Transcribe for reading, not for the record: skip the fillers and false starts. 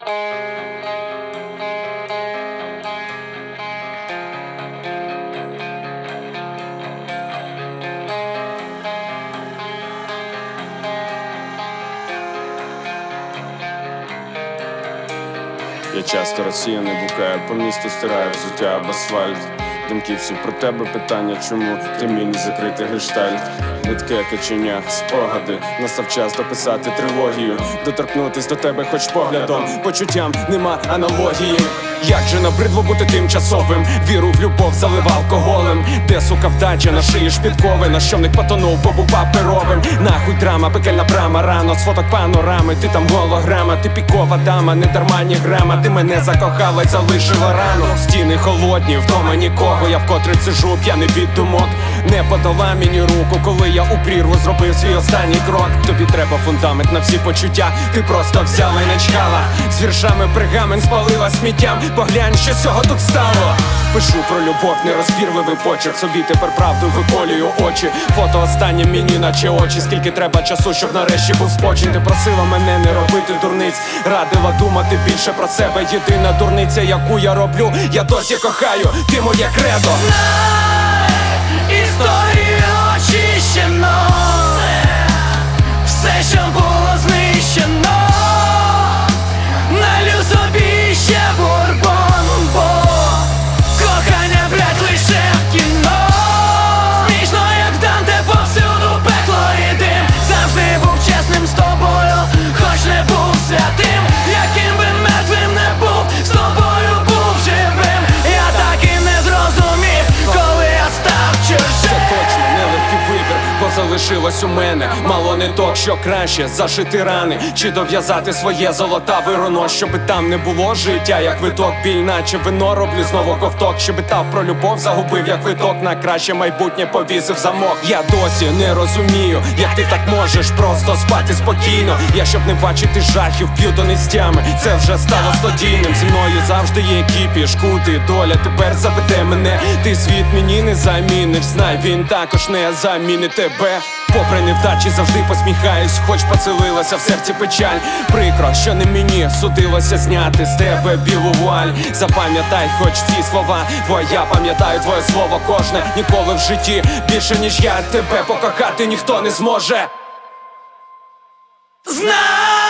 Я часто розсіяний блукаю, по місту стираю взуття об асфальт. Думки всі про тебе, питання, чому ти мій незакритий гештальт. Нитке каченя, спогади, настав час дописати трилогію. Доторкнутись до тебе хоч поглядом, почуттям нема аналогії. Як же набридло бути тимчасовим, віру в любов залив алкоголем. Де, сука, вдача, на шиї шпіткови, на щомник потонув, побув паперовим. Нахуй драма, пекельна брама, рано з фоток панорами. Ти там голограма, ти пікова дама, не дарма ні грама. Ти мене закохала й залишила рану. Стіни холодні, вдома нікого, я вкотре сижу, п'яний від думок. Не подала мені руку, коли я у прірву зробив свій останній крок. Тобі треба фундамент на всі почуття, ти просто взяла й не чхала. З віршами пергамент спалила сміттям, поглянь, що з цього тут стало. Пишу про любов, нерозбірливий почерк, собі тепер правду виколюю очі. Фото останнє мені наче очі, скільки треба часу, щоб нарешті був спочинь. Ти просила мене не робити дурниць, радила думати більше про себе. Єдина дурниця, яку я роблю, я досі кохаю, ти моє кредо. Історію очищено, все, що було знищено. Налю собі ще бурбон, бо кохання, блядь, лише в кіно. Смішно, як Данте, повсюду пекло і дим. Завжди був чесним з тобою, хоч не був святим. Яким би мертвим не був, з тобою був живим. Я так і не зрозумів, коли я став чужим. Це точно нелегкий вибір, бо залишилось у мене мало ниток, що краще зашити рани, чи дов'язати своє золотаве руно, щоби там не було життя, як виток, біль, наче вино, роблю знову ковток. Щебетав про любов, загубив як виток, на краще майбутнє повісив замок. Я досі не розумію, як ти так можеш просто спати спокійно. Я, щоб не бачити жахів, п'ю донестями, це вже стало стодійним. Зі мною завжди є кіпіш, кути, доля тепер заведе мене. Ти світ мені не заміниш, знай, він також не замінить тебе. Попри невдачі завжди посміхаюсь, хоч поселилася в серці печаль. Прикро, що не мені судилося зняти з тебе білу вуаль. Запам'ятай хоч ці слова, бо я пам'ятаю твоє слово кожне. Ніколи в житті більше ніж я тебе покохати ніхто не зможе. Знай!